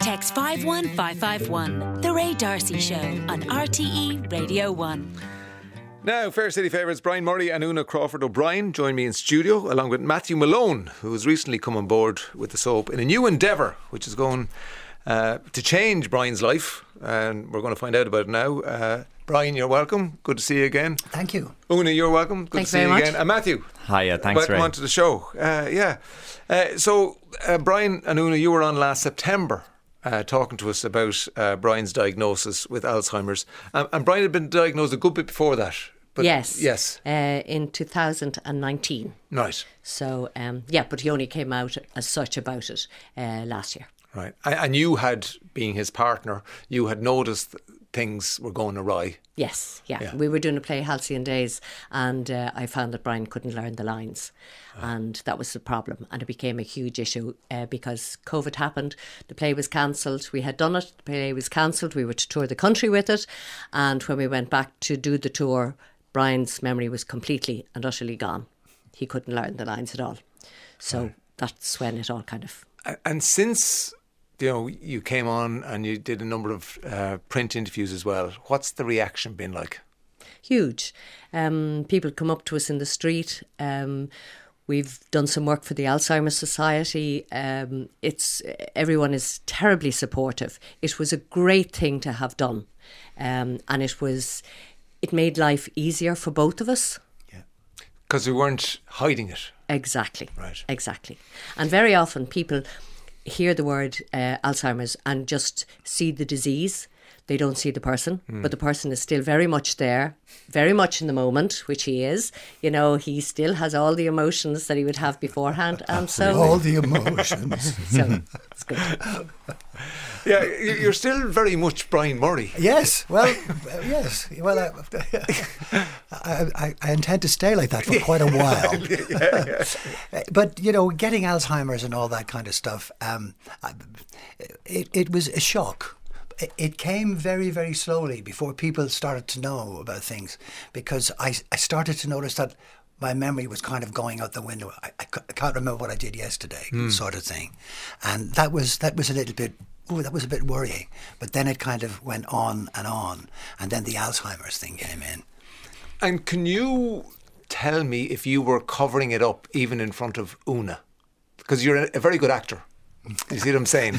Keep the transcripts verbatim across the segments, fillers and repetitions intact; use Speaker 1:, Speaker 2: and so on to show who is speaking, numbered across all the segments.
Speaker 1: Text five one five five one. The Ray D'Arcy Show on R T E Radio one.
Speaker 2: Now, Fair City favourites Brian Murray and Una Crawford O'Brien join me in studio, along with Matthew Malone, who has recently come on board with the soap in a new endeavour, which is going uh, to change Brian's life, and we're going to find out about it now. Uh, Brian, you're welcome. Good to see you again.
Speaker 3: Thank you.
Speaker 2: Una, you're welcome. Good
Speaker 4: Thanks
Speaker 2: to see
Speaker 4: very
Speaker 2: you
Speaker 4: much.
Speaker 2: again. And Matthew.
Speaker 5: Hiya, thanks,
Speaker 2: welcome
Speaker 5: Ray.
Speaker 2: on to the show. Uh, yeah. Uh, so, uh, Brian and Una, you were on last September. Uh, talking to us about uh, Brian's diagnosis with Alzheimer's. Um, and Brian had been diagnosed a good bit before that. But
Speaker 4: yes.
Speaker 2: Yes.
Speaker 4: Uh, in two thousand nineteen.
Speaker 2: Right.
Speaker 4: So, um, yeah, but he only came out as such about it uh, last year.
Speaker 2: Right. And you had, being his partner, you had noticed things were going awry.
Speaker 4: Yes, yeah.
Speaker 2: Yeah.
Speaker 4: We were doing a play, Halcyon Days, and uh, I found that Brian couldn't learn the lines. Oh. And that was the problem. And it became a huge issue uh, because COVID happened. The play was cancelled. We had done it. The play was cancelled. We were to tour the country with it. And when we went back to do the tour, Brian's memory was completely and utterly gone. He couldn't learn the lines at all. So right. That's when it all kind of...
Speaker 2: And since... You know, you came on and you did a number of uh, print interviews as well. What's the reaction been like?
Speaker 4: Huge. Um, people come up to us in the street. Um, we've done some work for the Alzheimer's Society. Um, it's everyone is terribly supportive. It was a great thing to have done, um, and it was it made life easier for both of us.
Speaker 2: Yeah, because we weren't hiding it.
Speaker 4: Exactly.
Speaker 2: Right.
Speaker 4: Exactly. And very often people hear the word uh, Alzheimer's and just see the disease. They don't see the person, mm. but the person is still very much there, very much in the moment, which he is. You know, he still has all the emotions that he would have beforehand. And so
Speaker 3: all the emotions.
Speaker 4: So it's good.
Speaker 2: Yeah, you're still very much Brian Murray.
Speaker 3: Yes, well, yes. Well, I, I, I, I intend to stay like that for quite a while.
Speaker 2: yeah, yeah.
Speaker 3: But, you know, getting Alzheimer's and all that kind of stuff, um, it, it was a shock. It came very, very slowly before people started to know about things, because I, I started to notice that my memory was kind of going out the window. I, I can't remember what I did yesterday, mm. sort of thing. And that was that was a little bit, oh, that was a bit worrying. But then it kind of went on and on. And then the Alzheimer's thing came in.
Speaker 2: And can you tell me if you were covering it up even in front of Una? Because you're a very good actor. You see what I'm saying?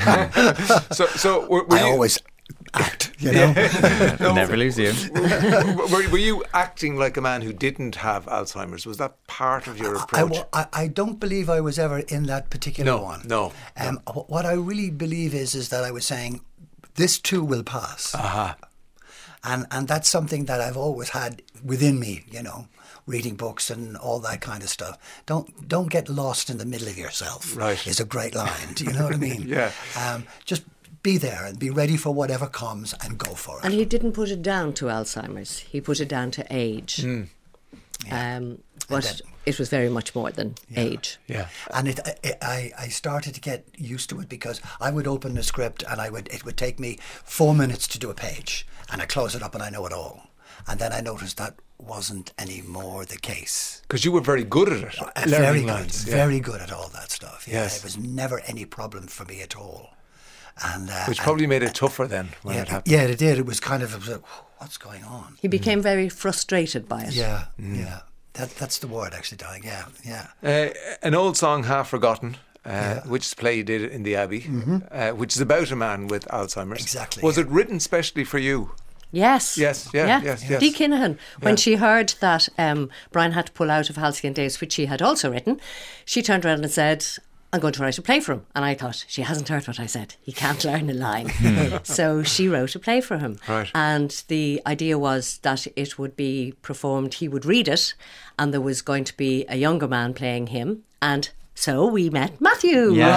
Speaker 2: so, so were, were
Speaker 3: I
Speaker 2: you,
Speaker 3: always act, you know.
Speaker 5: Yeah. No, never lose you.
Speaker 2: were, were you acting like a man who didn't have Alzheimer's? Was that part of your approach?
Speaker 3: I, I, I don't believe I was ever in that particular
Speaker 2: no,
Speaker 3: one.
Speaker 2: No,
Speaker 3: um,
Speaker 2: no.
Speaker 3: What I really believe is is that I was saying, this too will pass.
Speaker 2: Uh-huh.
Speaker 3: And and that's something that I've always had within me, you know, reading books and all that kind of stuff. Don't don't get lost in the middle of yourself.
Speaker 2: Right.
Speaker 3: Is a great line. Do you know what I mean?
Speaker 2: Yeah.
Speaker 3: Um, just be there and be ready for whatever comes and go for it.
Speaker 4: And he didn't put it down to Alzheimer's. He put it down to age.
Speaker 2: Mm.
Speaker 3: Yeah.
Speaker 4: Um, but
Speaker 3: then,
Speaker 4: it was very much more than
Speaker 3: yeah.
Speaker 4: age.
Speaker 2: Yeah.
Speaker 3: And it, it, I, I started to get used to it, because I would open the script and I would it would take me four minutes to do a page, and I close it up and I know it all. And then I noticed that wasn't any more the case.
Speaker 2: Because you were very good at it.
Speaker 3: Uh,
Speaker 2: learning
Speaker 3: very good,
Speaker 2: lines. Yeah.
Speaker 3: very good at all that stuff. Yeah,
Speaker 2: Yes.
Speaker 3: It was never any problem for me at all. And uh,
Speaker 2: Which
Speaker 3: and,
Speaker 2: probably made it tougher then when
Speaker 3: yeah,
Speaker 2: it happened.
Speaker 3: Yeah, it did. It was kind of, it was like, what's going on?
Speaker 4: He became mm. very frustrated by it.
Speaker 3: Yeah, mm. yeah. That That's the word, actually, darling. Yeah, yeah.
Speaker 2: Uh, an old song, Half Forgotten, uh,
Speaker 3: yeah.
Speaker 2: which is play you did in the Abbey,
Speaker 3: mm-hmm.
Speaker 2: uh, which is about a man with Alzheimer's.
Speaker 3: Exactly.
Speaker 2: Was
Speaker 3: yeah.
Speaker 2: it written specially for you?
Speaker 4: Yes.
Speaker 2: Yes, yeah,
Speaker 4: yeah.
Speaker 2: yes, yes.
Speaker 4: Dee Kinahan, when
Speaker 2: Yeah.
Speaker 4: she heard that um, Brian had to pull out of Halcyon Days, which she had also written, she turned around and said, I'm going to write a play for him. And I thought, she hasn't heard what I said. He can't learn a line. So she wrote a play for him.
Speaker 2: Right.
Speaker 4: And the idea was that it would be performed, he would read it, and there was going to be a younger man playing him. And so we met Matthew.
Speaker 5: Yeah,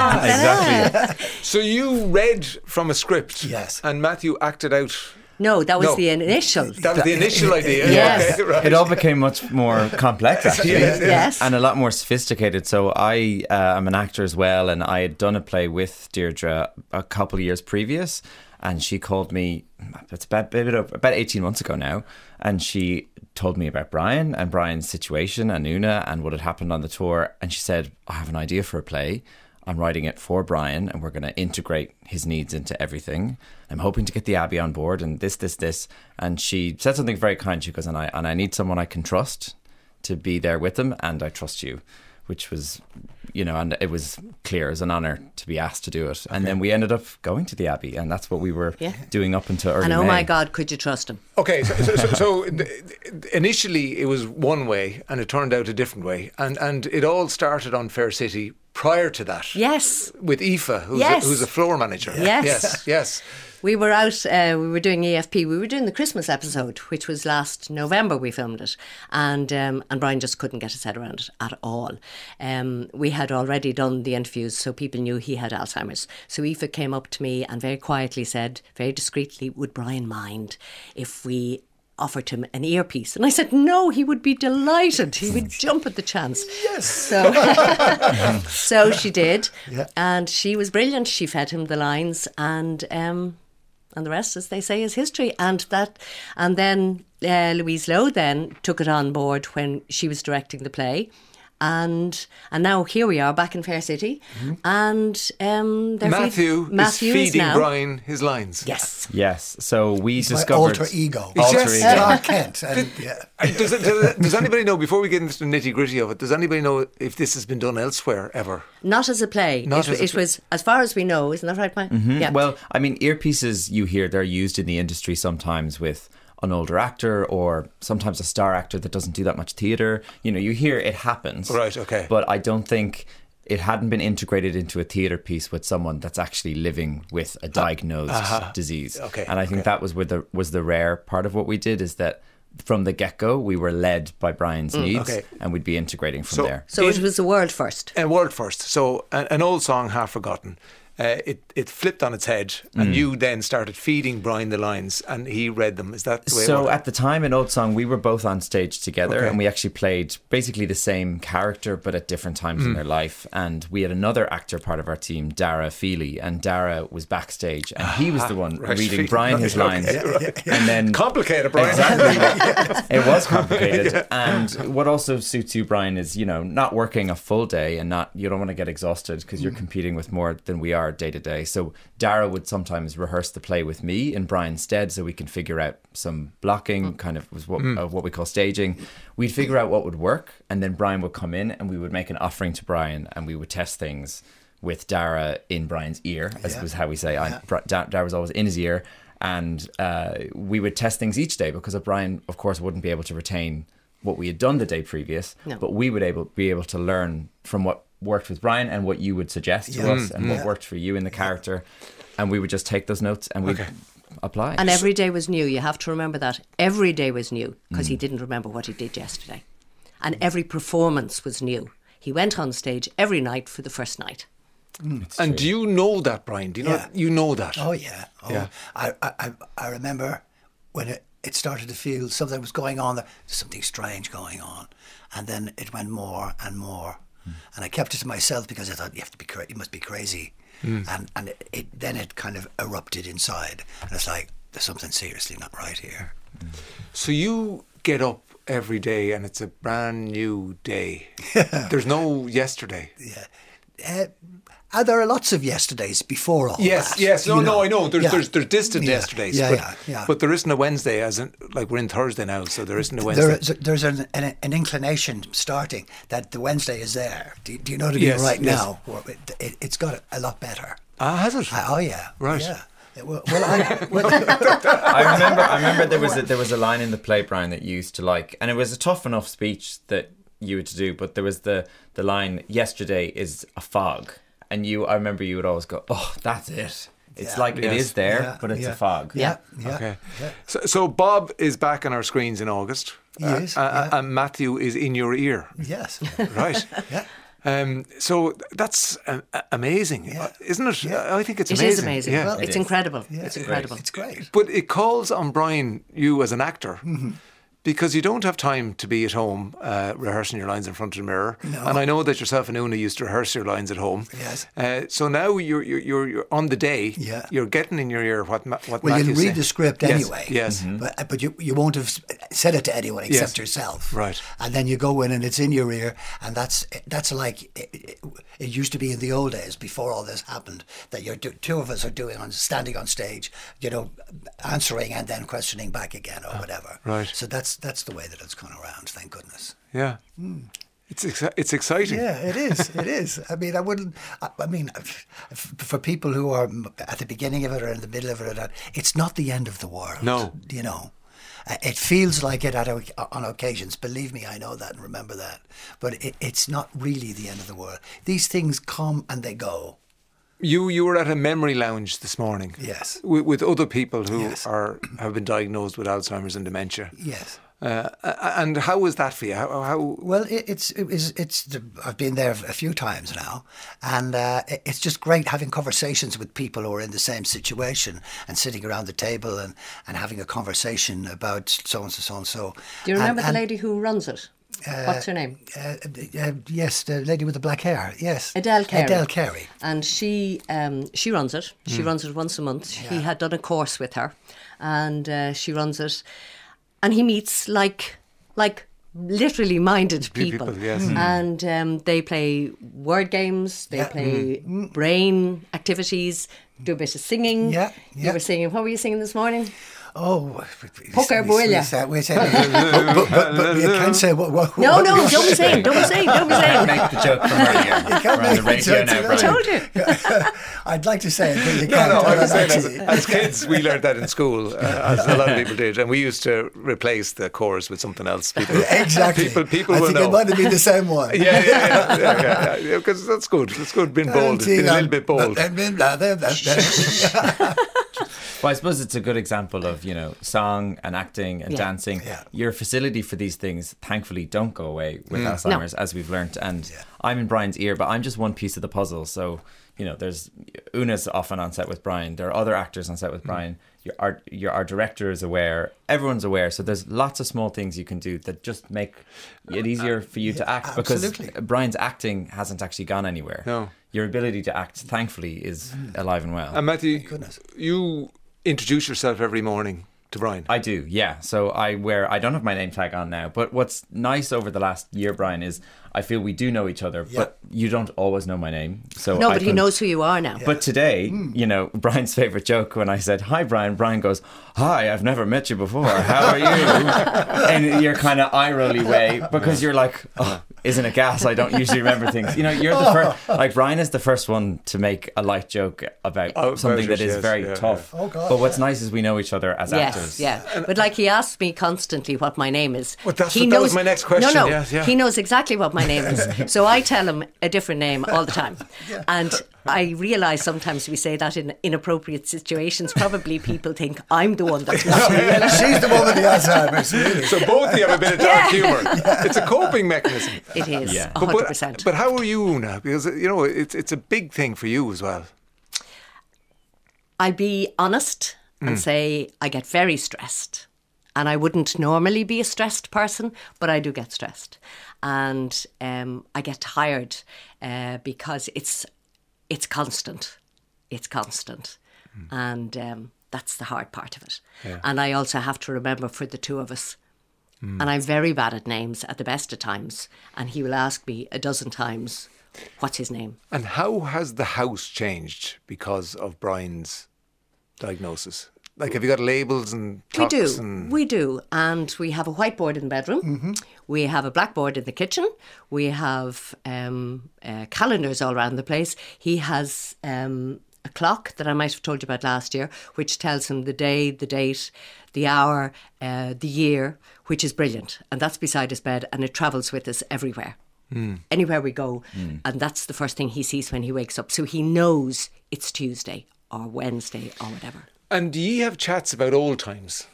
Speaker 5: exactly.
Speaker 2: So you read from a script.
Speaker 3: Yes.
Speaker 2: And Matthew acted out.
Speaker 4: No, that was
Speaker 2: No.
Speaker 4: the initial.
Speaker 2: That was the initial idea.
Speaker 4: Yes.
Speaker 2: Okay, right.
Speaker 5: It all became much more complex, actually,
Speaker 2: Yes,
Speaker 4: yes.
Speaker 5: and a lot more sophisticated. So I uh, am an actor as well, and I had done a play with Deirdre a couple of years previous, and she called me, it's about, about eighteen months ago now, and she told me about Brian and Brian's situation and Una and what had happened on the tour, and she said, I have an idea for a play. I'm writing it for Brian and we're going to integrate his needs into everything. I'm hoping to get the Abbey on board and this, this, this. And she said something very kind. She goes, and I, and I need someone I can trust to be there with them, and I trust you. Which was, you know, and it was clear as an honour to be asked to do it. And okay. then we ended up going to the Abbey, and that's what we were yeah. doing up until early
Speaker 4: And oh
Speaker 5: May.
Speaker 4: my God, could you trust him?
Speaker 2: Okay, so, so, so, so initially it was one way, and it turned out a different way. And, and it all started on Fair City prior to that.
Speaker 4: Yes.
Speaker 2: With Aoife, who's,
Speaker 4: yes.
Speaker 2: a, who's a floor manager.
Speaker 4: Yes.
Speaker 2: Yes, yes.
Speaker 4: We were out, uh, we were doing E F P, we were doing the Christmas episode, which was last November we filmed it, and um, and Brian just couldn't get his head around it at all. Um, we had already done the interviews, so people knew he had Alzheimer's. So Aoife came up to me and very quietly said, very discreetly, would Brian mind if we offered him an earpiece? And I said, no, he would be delighted. He would jump at the chance.
Speaker 2: Yes.
Speaker 4: So, so she did.
Speaker 3: Yeah.
Speaker 4: And she was brilliant. She fed him the lines, and um, and the rest, as they say, is history. And that, and then uh, Louise Lowe then took it on board when she was directing the play. And and now here we are back in Fair City, mm-hmm. and um,
Speaker 2: Matthew,
Speaker 4: feed, Matthew
Speaker 2: is feeding
Speaker 4: is now,
Speaker 2: Brian his lines.
Speaker 4: Yes,
Speaker 5: yes. So we
Speaker 3: He's
Speaker 5: discovered
Speaker 3: my alter ego,
Speaker 2: alter
Speaker 3: yes.
Speaker 2: ego.
Speaker 3: Clark Kent. And, yeah.
Speaker 2: does, does, does anybody know, before we get into the nitty gritty of it, does anybody know if this has been done elsewhere ever?
Speaker 4: Not as a play.
Speaker 2: Not
Speaker 4: it
Speaker 2: as a
Speaker 4: it
Speaker 2: play.
Speaker 4: was, as far as we know, isn't that right, Mike?
Speaker 5: Mm-hmm.
Speaker 4: Yeah.
Speaker 5: Well, I mean, earpieces you hear, they're used in the industry sometimes with an older actor or sometimes a star actor that doesn't do that much theatre. You know, you hear it happens.
Speaker 2: Right, okay.
Speaker 5: But I don't think it hadn't been integrated into a theatre piece with someone that's actually living with a diagnosed
Speaker 2: uh-huh.
Speaker 5: disease.
Speaker 2: Okay,
Speaker 5: and I think
Speaker 2: okay.
Speaker 5: that was where the was the rare part of what we did, is that from the get-go we were led by Brian's mm, needs
Speaker 2: okay.
Speaker 5: and we'd be integrating from
Speaker 2: so,
Speaker 5: there.
Speaker 4: So
Speaker 2: in,
Speaker 4: it was a world first.
Speaker 2: A world first. So an, an old song, Half Forgotten. Uh, it it flipped on its head, and mm. you then started feeding Brian the lines, and he read them. Is that the way?
Speaker 5: So
Speaker 2: it
Speaker 5: at the time in Old Song, we were both on stage together,
Speaker 2: okay.
Speaker 5: and we actually played basically the same character, but at different times mm. in their life. And we had another actor part of our team, Dara Feely, and Dara was backstage, and he was the one
Speaker 2: right.
Speaker 5: reading Brian his
Speaker 2: okay.
Speaker 5: lines,
Speaker 2: yeah, yeah, yeah.
Speaker 5: and then
Speaker 2: complicated, Brian.
Speaker 5: Exactly, it was complicated. yeah. And what also suits you, Brian, is you know not working a full day, and not you don't want to get exhausted because mm. you're competing with more than we are day to day. So Dara would sometimes rehearse the play with me in Brian's stead, so we can figure out some blocking, kind of was what, mm. uh, what we call staging. We'd figure out what would work, and then Brian would come in and we would make an offering to Brian, and we would test things with Dara in Brian's ear, as yeah. was how we say. Yeah. I, Dara was always in his ear, and uh, we would test things each day, because Brian, of course, wouldn't be able to retain what we had done the day previous, no. but we would able be able to learn from what worked with Brian and what you would suggest to
Speaker 3: yeah.
Speaker 5: us and
Speaker 3: yeah.
Speaker 5: what worked for you in the character, and we would just take those notes and we'd
Speaker 2: okay.
Speaker 5: apply.
Speaker 4: And every day was new. You have to remember that. Every day was new, because mm. he didn't remember what he did yesterday. And every performance was new. He went on stage every night for the first night.
Speaker 2: Mm. And do you know that, Brian? Do you know
Speaker 3: yeah.
Speaker 2: you know that?
Speaker 3: Oh yeah. Oh,
Speaker 2: yeah.
Speaker 3: I, I I remember when it, it started to feel something was going on there, something strange going on, and then it went more and more. And I kept it to myself because I thought, you have to be cra- you must be crazy. Mm. And and it, it then it kind of erupted inside, and it's like, there's something seriously not right here.
Speaker 2: Mm. So you get up every day, and it's a brand new day. There's no yesterday.
Speaker 3: Yeah. Uh, uh, there are lots of yesterdays before all
Speaker 2: yes,
Speaker 3: that.
Speaker 2: Yes, yes. No,
Speaker 3: know.
Speaker 2: no, I know. There's
Speaker 3: yeah.
Speaker 2: there's, there's distant
Speaker 3: yeah.
Speaker 2: yesterdays.
Speaker 3: Yeah,
Speaker 2: but,
Speaker 3: yeah, yeah.
Speaker 2: but there isn't a Wednesday, as in, like we're in Thursday now, so there isn't a Wednesday.
Speaker 3: There is, there's an, an, an inclination starting that the Wednesday is there. Do, do you know what I mean?
Speaker 2: Yes,
Speaker 3: right
Speaker 2: yes.
Speaker 3: now, it, it, it's got a lot better.
Speaker 2: Ah, has it?
Speaker 3: I, oh, yeah.
Speaker 2: Right.
Speaker 3: Yeah. Well, well, I, well
Speaker 5: I remember. I remember there was a, there was a line in the play, Brian, that you used to like, and it was a tough enough speech that you had to do. But there was the the line, "Yesterday is a fog," and you. I remember you would always go, "Oh, that's it. It's
Speaker 3: yeah.
Speaker 5: like
Speaker 2: yes.
Speaker 5: it is there,
Speaker 3: yeah.
Speaker 5: but it's
Speaker 3: yeah.
Speaker 5: a fog."
Speaker 3: Yeah. yeah.
Speaker 2: Okay.
Speaker 3: Yeah.
Speaker 2: So, so Bob is back on our screens in August.
Speaker 3: Yes.
Speaker 2: Uh, uh,
Speaker 3: yeah.
Speaker 2: And Matthew is in your ear.
Speaker 3: Yes.
Speaker 2: Right.
Speaker 3: yeah.
Speaker 2: Um, so that's uh, amazing,
Speaker 3: Yeah.
Speaker 2: isn't it?
Speaker 3: Yeah.
Speaker 2: I think it's
Speaker 4: It
Speaker 2: amazing.
Speaker 4: is amazing.
Speaker 2: Yeah.
Speaker 4: Well,
Speaker 5: It
Speaker 4: it's
Speaker 5: is.
Speaker 4: incredible.
Speaker 3: Yeah.
Speaker 4: It's incredible.
Speaker 3: It's great.
Speaker 2: But it calls on Brian, you as an actor,
Speaker 3: mm-hmm.
Speaker 2: because you don't have time to be at home uh, rehearsing your lines in front of the mirror.
Speaker 3: No.
Speaker 2: And I know that yourself and Una used to rehearse your lines at home.
Speaker 3: Yes.
Speaker 2: Uh, so now you're, you're you're you're on the day.
Speaker 3: Yeah.
Speaker 2: You're getting in your ear what Ma- what
Speaker 3: Well,
Speaker 2: Matthew's
Speaker 3: you'll read
Speaker 2: saying.
Speaker 3: the script
Speaker 2: Yes,
Speaker 3: anyway.
Speaker 2: Yes.
Speaker 3: But, but you, you won't have said it to anyone except
Speaker 2: Yes.
Speaker 3: yourself.
Speaker 2: Right.
Speaker 3: And then you go in and it's in your ear, and that's that's like it, it, it used to be in the old days before all this happened, that you're do, two of us are doing on standing on stage, you know, answering and then questioning back again or whatever.
Speaker 2: right.
Speaker 3: So that's that's the way that it's gone around. Thank goodness.
Speaker 2: Yeah. It's exci- it's exciting.
Speaker 3: Yeah, it is. It is. I mean, I wouldn't. I, I mean, f- f- for people who are at the beginning of it or in the middle of it, or that, it's not the end of the world.
Speaker 2: No.
Speaker 3: You know, Uh, it feels like it at o- on occasions. Believe me, I know that and remember that. But it, it's not really the end of the world. These things come and they go.
Speaker 2: You you were at a memory lounge this morning.
Speaker 3: Yes.
Speaker 2: With, with other people who
Speaker 3: Yes.
Speaker 2: are have been diagnosed with Alzheimer's and dementia.
Speaker 3: Yes.
Speaker 2: Uh, and how was that for you? How, how
Speaker 3: Well, it, it's it is it's. The, I've been there a few times now, and uh, it, it's just great having conversations with people who are in the same situation and sitting around the table and, and having a conversation about so and so so and so.
Speaker 4: Do you remember
Speaker 3: And-
Speaker 4: the
Speaker 3: and,
Speaker 4: lady who runs it? What's her name?
Speaker 3: Uh, uh, yes, the lady with the black hair. Yes,
Speaker 4: Adele Carey.
Speaker 3: Adele Carey.
Speaker 4: And she um, she runs it. She
Speaker 3: Hmm.
Speaker 4: runs it once a month. He had done a course with her, and uh, she runs it. And he meets like like literally minded people,
Speaker 2: people, yes.
Speaker 4: and um, they play word games. They
Speaker 3: Yeah.
Speaker 4: play brain activities. Do a bit of singing.
Speaker 3: Yeah,
Speaker 4: You
Speaker 3: yeah.
Speaker 4: were singing. What were you singing this morning?
Speaker 3: Oh,
Speaker 4: Poker
Speaker 3: we-
Speaker 4: Buella.
Speaker 3: we say- we say- but, but, but, but you can't say what. what
Speaker 4: No,
Speaker 3: what-
Speaker 4: no, don't be saying. Don't be saying. Don't be saying.
Speaker 5: Make the joke from earlier.
Speaker 3: can't
Speaker 5: We're on
Speaker 3: make
Speaker 5: the
Speaker 3: the
Speaker 5: radio
Speaker 3: joke
Speaker 5: now,
Speaker 3: tonight.
Speaker 4: I
Speaker 5: Brian.
Speaker 4: told you.
Speaker 3: I'd like to say it, but you
Speaker 2: No,
Speaker 3: can't.
Speaker 2: no, I
Speaker 3: I'd
Speaker 2: was saying
Speaker 3: like
Speaker 2: as,
Speaker 3: to.
Speaker 2: as kids we learned that in school, uh, as a lot of people did, and we used to replace the chorus with something else. People,
Speaker 3: Exactly.
Speaker 2: People, people
Speaker 3: I
Speaker 2: will
Speaker 3: think
Speaker 2: know.
Speaker 3: it might have been the same one.
Speaker 2: Yeah, yeah, yeah, yeah, yeah, yeah, because that's good. That's good. Being bold, being a little bit bold.
Speaker 5: Well, I suppose it's a good example of, you know, song and acting and
Speaker 4: Yeah.
Speaker 5: dancing.
Speaker 3: Yeah.
Speaker 5: Your facility for these things, thankfully, don't go away with Alzheimer's, as we've learnt. And I'm in Brian's ear, but I'm just one piece of the puzzle. So, you know, there's Una's often on set with Brian. There are other actors on set with Brian. Your art, your our director is aware. Everyone's aware. So there's lots of small things you can do that just make it easier for you to act.
Speaker 3: absolutely.
Speaker 5: Because Brian's acting hasn't actually gone anywhere.
Speaker 2: No.
Speaker 5: Your ability to act, thankfully, is alive and well.
Speaker 2: And Matthew,
Speaker 3: goodness.
Speaker 2: you introduce yourself every morning to Brian.
Speaker 5: I do, yeah. So I wear, I don't have my name tag on now, but what's nice over the last year, Brian, is I feel we do know each other, but you don't always know my name. So
Speaker 4: No,
Speaker 5: I
Speaker 4: but he
Speaker 5: can-
Speaker 4: knows who you are now.
Speaker 5: But today, you know, Brian's favourite joke when I said, hi, Brian, Brian goes, hi, I've never met you before. How are you? In your kind of eye-rolly way, because you're like, oh, isn't it gas? I don't usually remember things. You know, you're the first, like, Brian is the first one to make a light joke about
Speaker 2: Oh,
Speaker 5: something
Speaker 2: very
Speaker 5: that is
Speaker 2: yes,
Speaker 5: very
Speaker 2: yeah,
Speaker 5: tough.
Speaker 3: yeah. Oh, God,
Speaker 5: but what's
Speaker 3: yeah.
Speaker 5: nice is we know each other as
Speaker 4: Yes,
Speaker 5: actors.
Speaker 4: yeah. But like he asks me constantly what my name is.
Speaker 2: Well, that's
Speaker 4: he
Speaker 2: what- that was my next question,
Speaker 4: No, no,
Speaker 2: yes, yeah.
Speaker 4: he knows exactly what my name is. So I tell him a different name all the time, and I realise sometimes we say that in inappropriate situations. Probably people think I'm the one that's not real.
Speaker 3: She's the one with the Alzheimer's, really.
Speaker 2: So both of you have a bit of dark humour. It's a coping mechanism.
Speaker 4: It is
Speaker 5: Yeah.
Speaker 4: a
Speaker 2: But,
Speaker 4: hundred
Speaker 2: but,
Speaker 4: percent.
Speaker 2: but how are you, Una? Because, you know, it's it's a big thing for you as well.
Speaker 4: I'll be honest and say I get very stressed. And I wouldn't normally be a stressed person, but I do get stressed. And um, I get tired uh, because it's it's constant. It's constant. And um, that's the hard part of it.
Speaker 2: Yeah.
Speaker 4: And I also have to remember for the two of us. And I'm very bad at names at the best of times. And he will ask me a dozen times, what's his name?
Speaker 2: And how has the house changed because of Brian's diagnosis? Like, have you got labels and
Speaker 4: We
Speaker 2: clocks
Speaker 4: do,
Speaker 2: and
Speaker 4: we do, and we have a whiteboard in the bedroom. We have a blackboard in the kitchen. We have um, uh, calendars all around the place. He has um, a clock that I might have told you about last year, which tells him the day, the date, the hour, uh, the year, which is brilliant. And that's beside his bed, and it travels with us everywhere. Anywhere we go, and that's the first thing he sees when he wakes up. So he knows it's Tuesday or Wednesday or whatever.
Speaker 2: And do you have chats about old times?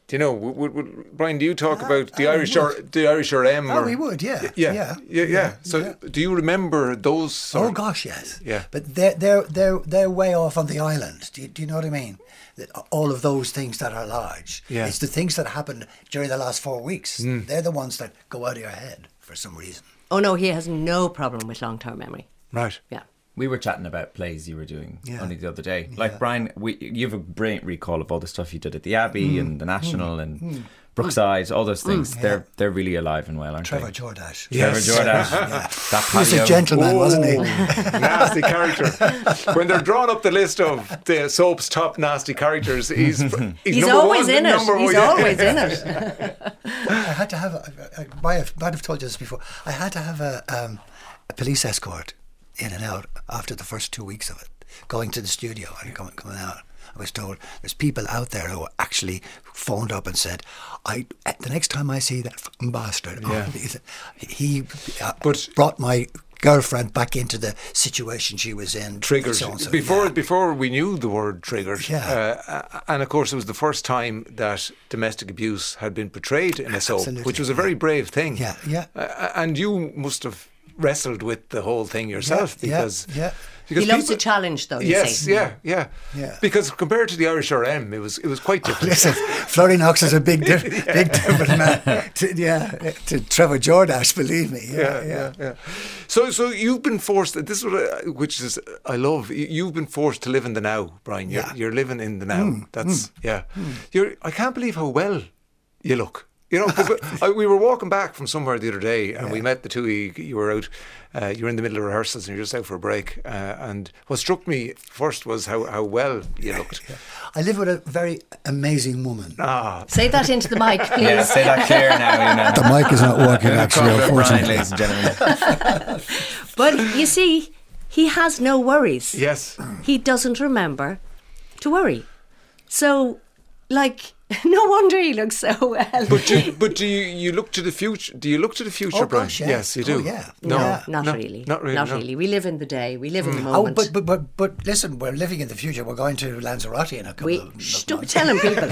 Speaker 2: Do you know, would, would, Brian, do you talk
Speaker 3: Ah,
Speaker 2: about the
Speaker 3: ah,
Speaker 2: Irish
Speaker 3: we
Speaker 2: or the Irish or M?
Speaker 3: Oh,
Speaker 2: or,
Speaker 3: we would, yeah.
Speaker 2: Yeah,
Speaker 3: Yeah.
Speaker 2: yeah, yeah.
Speaker 3: Yeah,
Speaker 2: So
Speaker 3: yeah.
Speaker 2: do you remember those sort
Speaker 3: Oh
Speaker 2: of-
Speaker 3: gosh, yes.
Speaker 2: Yeah.
Speaker 3: But they're they're they're they're way off on the island. Do you, do you know what I mean? That all of those things that are large.
Speaker 2: Yeah.
Speaker 3: It's the things that happened during the last four weeks.
Speaker 2: Mm.
Speaker 3: They're the ones that go out of your head for some reason.
Speaker 4: Oh no, he has no problem with long-term memory.
Speaker 2: Right.
Speaker 4: Yeah.
Speaker 5: We were chatting about plays you were doing
Speaker 3: Yeah.
Speaker 5: only the other day. Like, Brian, we, you have a brilliant recall of all the stuff you did at the Abbey
Speaker 3: Mm.
Speaker 5: and the National and Brookside, all those things. They're they're really alive and well, aren't
Speaker 3: Trevor
Speaker 5: they?
Speaker 3: Jordash.
Speaker 2: Yes.
Speaker 5: Trevor Jordan. That
Speaker 3: He was a
Speaker 5: patio.
Speaker 3: gentleman, wasn't he?
Speaker 2: Nasty character. When they're drawing up the list of the soap's top nasty characters, he's he's,
Speaker 4: He's
Speaker 2: number
Speaker 4: always
Speaker 2: one,
Speaker 4: in it.
Speaker 2: number
Speaker 4: He's
Speaker 2: one.
Speaker 4: always in it.
Speaker 3: I had to have. A, I, I might have, might have told you this before. I had to have a, um, a police escort in and out after the first two weeks of it, going to the studio and coming coming out. I was told there's people out there who actually phoned up and said, "I the next time I see that fucking bastard,
Speaker 2: Yeah.
Speaker 3: he uh,
Speaker 2: But-
Speaker 3: brought my girlfriend back into the situation she was in."
Speaker 2: Triggered
Speaker 3: so and so."
Speaker 2: before
Speaker 3: Yeah.
Speaker 2: before we knew the word triggered.
Speaker 3: Yeah.
Speaker 2: Uh, and of course, it was the first time that domestic abuse had been portrayed in a soap,
Speaker 3: Absolutely,
Speaker 2: which was a very brave thing.
Speaker 3: Yeah, yeah.
Speaker 2: Uh, and you must have wrestled with the whole thing yourself
Speaker 3: Yeah, yeah,
Speaker 2: because
Speaker 3: yeah.
Speaker 2: because
Speaker 4: He loves
Speaker 2: people-
Speaker 4: a challenge, though. You
Speaker 2: Yes,
Speaker 4: see.
Speaker 2: yeah, yeah,
Speaker 3: Yeah.
Speaker 2: Because compared to the Irish R M, it was it was quite different.
Speaker 3: Listen, Flurry Knox is a big, diff- big different man. To, yeah, to Trevor Jordash, believe me. Yeah,
Speaker 2: yeah, yeah, yeah. So, so you've been forced. This is what I, which is I love. You- You've been forced to live in the now, Brian. You're,
Speaker 3: Yeah.
Speaker 2: you're living in the now. That's yeah. You're. I can't believe how well you look. You know, 'cause I, we were walking back from somewhere the other day, and we met the two of you. You were out. Uh, you were in the middle of rehearsals, and you're just out for a break. Uh, and what struck me first was how, how well you looked.
Speaker 3: I live with a very amazing woman.
Speaker 2: Ah,
Speaker 4: Say that into the mic, please.
Speaker 5: Yeah, say that clear now, you know.
Speaker 3: The mic is not working, actually,
Speaker 5: Talk about Brian,
Speaker 3: unfortunately.
Speaker 5: ladies and gentlemen.
Speaker 4: But you see, he has no worries.
Speaker 2: yes.
Speaker 4: He doesn't remember to worry. So, like, no wonder he looks so well.
Speaker 2: But do, but do you, you look to the future? Do you look to the future,
Speaker 3: Oh,
Speaker 2: Brian?
Speaker 3: gosh, yeah.
Speaker 2: Yes, you do.
Speaker 3: Oh, yeah.
Speaker 2: No,
Speaker 3: Yeah.
Speaker 4: Not
Speaker 2: no,
Speaker 4: really.
Speaker 2: Not really.
Speaker 4: Not
Speaker 2: no.
Speaker 4: really. We live in the day. We live in the
Speaker 3: Oh,
Speaker 4: moment.
Speaker 3: but, but but but listen, we're living in the future. We're going to Lanzarote in a couple
Speaker 4: we
Speaker 3: of
Speaker 4: shh,
Speaker 3: of
Speaker 4: don't
Speaker 3: months.
Speaker 4: tell him, people.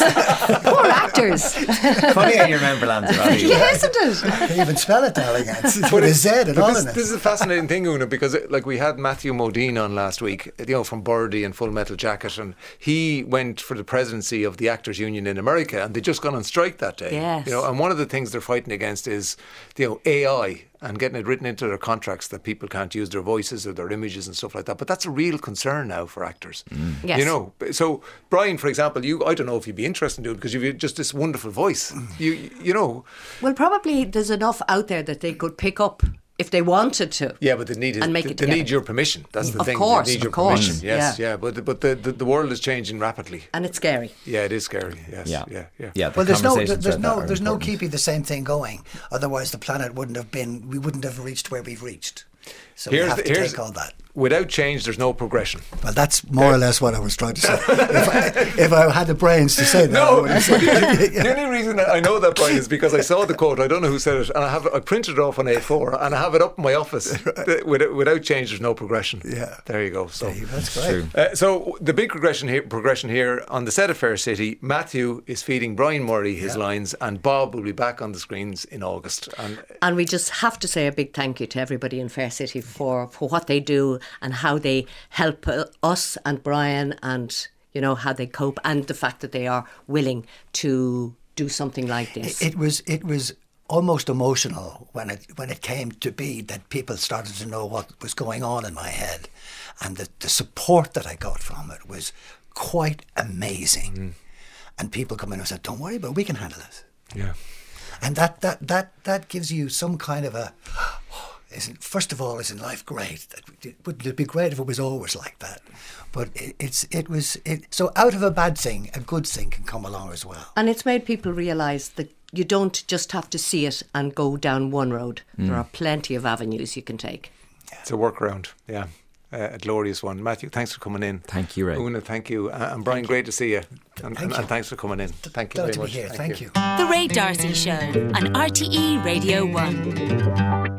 Speaker 4: Poor actors.
Speaker 5: Funny how you remember Lanzarote.
Speaker 4: Yeah, isn't it?
Speaker 3: Can't even spell it, darling. It's with a Z and
Speaker 2: But
Speaker 3: all
Speaker 2: this,
Speaker 3: in it.
Speaker 2: this is a fascinating thing, Una, because it, like we had Matthew Modine on last week, you know, from Birdie and Full Metal Jacket, and he went for the presidency of the Actors Union in America, and they just gone on strike that day.
Speaker 4: Yes.
Speaker 2: You know, and one of the things they're fighting against is, you know, A I and getting it written into their contracts that people can't use their voices or their images and stuff like that. But that's a real concern now for actors.
Speaker 4: Yes.
Speaker 2: You know, so Brian, for example, you I don't know if you'd be interested in doing it because you've just this wonderful voice. You you know,
Speaker 4: Well, probably there's enough out there that they could pick up if they wanted to.
Speaker 2: yeah, but they need
Speaker 4: And make
Speaker 2: they,
Speaker 4: it
Speaker 2: they
Speaker 4: together.
Speaker 2: need your permission. That's the
Speaker 4: Of
Speaker 2: thing.
Speaker 4: course,
Speaker 2: they need
Speaker 4: of
Speaker 2: your
Speaker 4: course.
Speaker 2: permission. Yes,
Speaker 4: Yeah.
Speaker 2: yeah. But but the, the the world is changing rapidly.
Speaker 4: And it's scary.
Speaker 2: Yeah, it is scary. Yes.
Speaker 5: Yeah,
Speaker 2: Yeah. Yeah.
Speaker 5: yeah. the
Speaker 3: Well, there's no,
Speaker 5: conversations
Speaker 3: there's
Speaker 5: about that
Speaker 3: no,
Speaker 5: are
Speaker 3: there's no
Speaker 5: important.
Speaker 3: keeping the same thing going. Otherwise, the planet wouldn't have been. We wouldn't have reached where we've reached. So
Speaker 2: Here's
Speaker 3: we have
Speaker 2: the-
Speaker 3: to
Speaker 2: here's-
Speaker 3: take all that.
Speaker 2: Without change, there's no progression.
Speaker 3: Well, that's more or less what I was trying to say. if, I, if I had the brains to say that, I
Speaker 2: No,
Speaker 3: would have said
Speaker 2: the only reason that I know that, Brian, is because I saw the quote. I don't know who said it, and I have it, I printed it off on A four, and I have it up in my office. Without, without change, there's no progression.
Speaker 3: Yeah.
Speaker 2: There you go. So.
Speaker 3: That's great.
Speaker 5: True.
Speaker 2: Uh, so the big progression here, progression here on the set of Fair City, Matthew is feeding Brian Murray his lines, and Bob will be back on the screens in August. And
Speaker 4: And we just have to say a big thank you to everybody in Fair City for, for what they do and how they help uh, us and Brian, and, you know, how they cope, and the fact that they are willing to do something like this.
Speaker 3: It was it was almost emotional when it when it came to be that people started to know what was going on in my head, and the, the support that I got from it was quite amazing.
Speaker 2: Mm.
Speaker 3: And people come in and said, "Don't worry about it, we can handle it."
Speaker 2: yeah.
Speaker 3: And that that that that gives you some kind of a. Isn't, first of all, isn't life great? Wouldn't it be great if it was always like that? But it, it's it was it. So out of a bad thing, a good thing can come along as well.
Speaker 4: And it's made people realise that you don't just have to see it and go down one road. There are plenty of avenues you can take.
Speaker 2: It's a workaround. Yeah. Uh, a glorious one. Matthew, thanks for coming in.
Speaker 5: Thank you, Ray.
Speaker 2: Una, thank you. Uh, and Brian, great to see you. And,
Speaker 3: Thank
Speaker 2: and,
Speaker 3: you.
Speaker 2: and thanks for coming in. Thank you
Speaker 3: Glad
Speaker 2: very
Speaker 3: to be
Speaker 2: much.
Speaker 3: here. Thank you.
Speaker 1: The Ray Darcy Show on R T E Radio one.